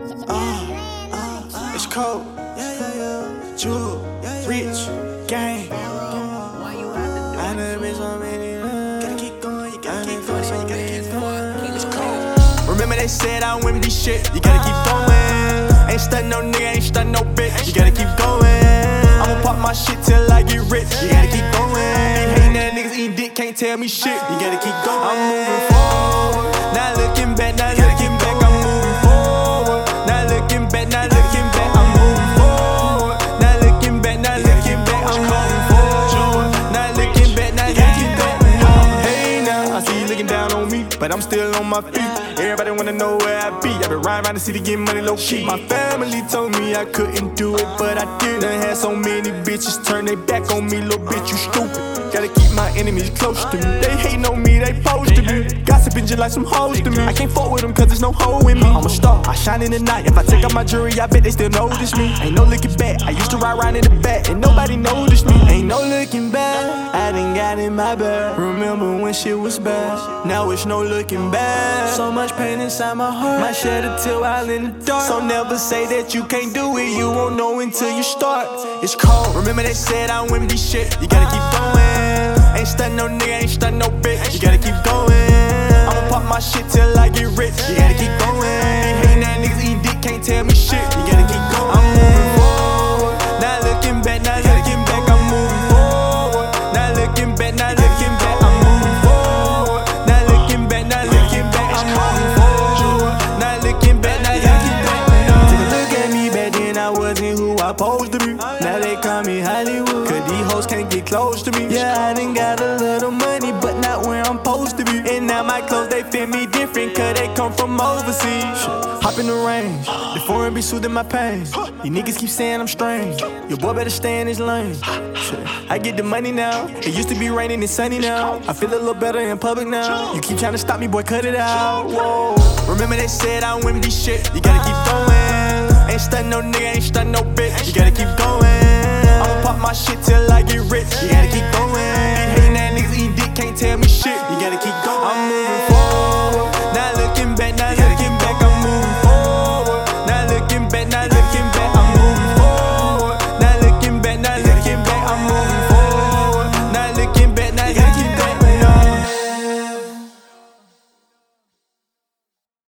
It's cold. Jewel, rich, gang. I done been so many. Gotta keep going, you gotta keep going, you gotta keep going. It's cold. Remember they said I wouldn't be shit. You gotta keep going. Ain't stuntin' no nigga, ain't stuntin' no bitch. You gotta keep going. I'ma pop my shit till I get rich. You gotta keep going. Ain't hating that niggas eating dick, can't tell me shit. You gotta keep going. I'm moving forward, not looking back, not looking back. I'm moving forward, not looking back, not looking back. I'm moving forward, not looking back, not looking back. I'm moving forward, not looking back, not looking back. Hey now, I see you looking down on me, but I'm still on my feet. Everybody wanna know where I be. I been riding around the city getting money low key. My family told me I couldn't do it, but I did. Done had so many bitches turn their back on me, little bitch, you stupid. Gotta keep my enemies close to me. They hating on me, they post to me. Gossiping just like some hoes to me. I can't fuck with them cause there's no hoe in me. I'm a star, I shine in the night. If I take off my jewelry, I bet they still notice me. Ain't no looking back, I used to ride around in the back and nobody noticed me. Ain't no looking back, I done got in my bag. Remember when shit was bad, now it's no looking back. So much pain inside my heart, might shed a tear while in the dark. So never say that you can't do it, you won't know until you start. It's cold, remember they said I wouldn't be shit. You gotta keep going. Ain't stuntin' no nigga, ain't stuntin' no bitch. You gotta keep going. I'ma pop my shit till I get rich. You gotta keep going. Ain't hating that niggas eating dick, can't tell me shit. You gotta keep going. I'm moving forward, not looking back, not looking back. I'm moving forward, not looking back, not looking back. I'm moving forward, not looking back, not looking back. I'm moving forward, not looking back, not looking back. Take a look at me back then, I wasn't who I supposed to be. Now they call me Hollywood, cause these hoes can't get close to me. Yeah, I done got a little money, but not where I'm supposed to be. And now my clothes, they fit me different, cause they come from overseas. Hop in the range, the foreign be soothing my pain. You niggas keep saying I'm strange, your boy better stay in his lane. I get the money now, it used to be raining and sunny now. I feel a little better in public now. You keep trying to stop me, boy, cut it out. Whoa. Remember they said I wouldn't be shit. You gotta keep going. Ain't stuntin' no nigga, ain't stuntin' no bitch. You gotta keep going. I'ma pop my shit till I get rich. Yeah.